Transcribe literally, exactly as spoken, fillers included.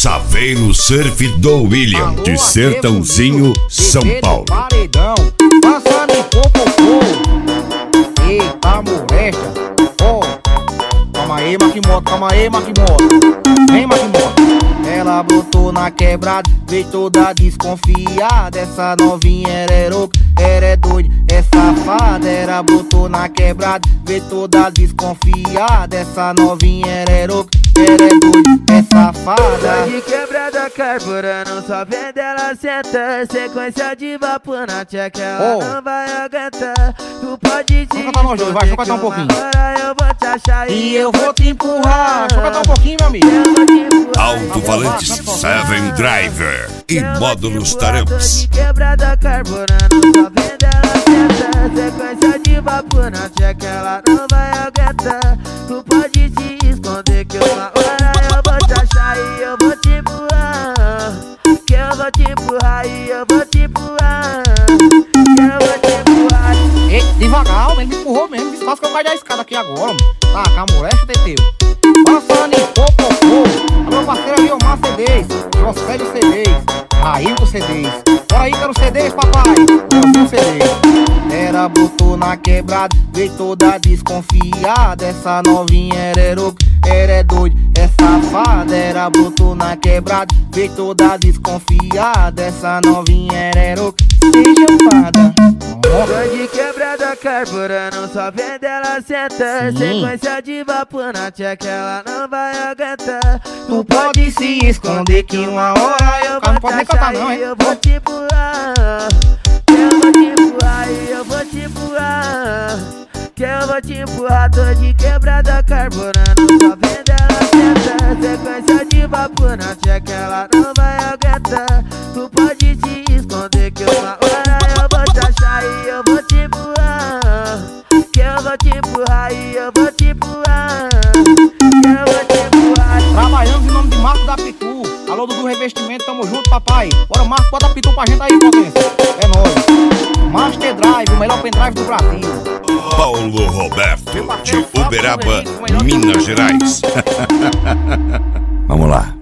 Saveiro Surf do William, Alô, de Sertãozinho, São Paulo. Paredão, passando em popopô. Eita, molesta. Ó, calma aí, Maquimoto, calma aí, Maquimoto. Vem, Maquimoto. Ela botou na quebrada, veio toda desconfiada. Essa novinha era heroica, era é doida, é safada. Ela botou na quebrada, veio toda desconfiada. Essa novinha era heroica, era é doida, é safada. De quebrada carburando, só vendo ela senta. Sequência de vapor na tcheca, ela Oh. não vai aguentar. Tu pode te Deixa eu cantar nós dois, vai, deixa eu cantar um pouquinho. Agora eu vou te achar E eu vou te empurrar. Deixa eu cantar um pouquinho, meu amigo. Eu vou te empurrar. Alto-falantes Seven Driver e módulos Taramps. De quebrada carburando, só vendo ela senta. Sequência de vapor na tcheca, ela não vai aguentar. Tu pode te esconder que uma hora eu vou te achar e eu vou te empurrar. Que eu vou te empurrar e eu vou te empurrar. Que eu vou te empurrar. Ei, devagar, ele me empurrou mesmo. Desfaz que eu caio da escada aqui agora. Tá, com a molesta, Teteu. Passando em popopô. Meu parceiro ali, Omar C Ds, Josélio C Ds, Railton C Ds. Bora aí, quero C Ds, papai. Leozinho C Ds. Era botou na quebrada, veio toda desconfiada. Essa novinha era heroica, era é doida, é safada. Era botou na quebrada, veio toda desconfiada. Essa novinha era heroica, seja fada. Tô de quebrada carburando, só vendo ela senta. Sim. Sequência de vapor na tcheca, ela não vai aguentar. Tu pode se esconder que uma hora eu vou não pode te nem cantar achar não, e hein? eu vou te empurrar. Que eu vou te empurrar e eu vou te empurrar. Que eu vou te empurrar, tô de quebrada carburando, só vendo ela senta. Sequência de vapor na tcheca, ela não vai aguentar. Tu pode te esconder que uma hora eu vou te achar e eu vou te empurrar. Que eu vou te empurrar e eu vou te empurrar. Que eu vou te empurrar. Trabalhamos em nome de Marco da Pitu. Alô, Dudu Revestimento, tamo junto, papai. Bora, Marco, bota a Pitu pra gente aí, potência. É nóis. Master Drive, o melhor pendrive do Brasil. Paulo Roberto, de Uberaba, Minas Gerais. Vamos lá.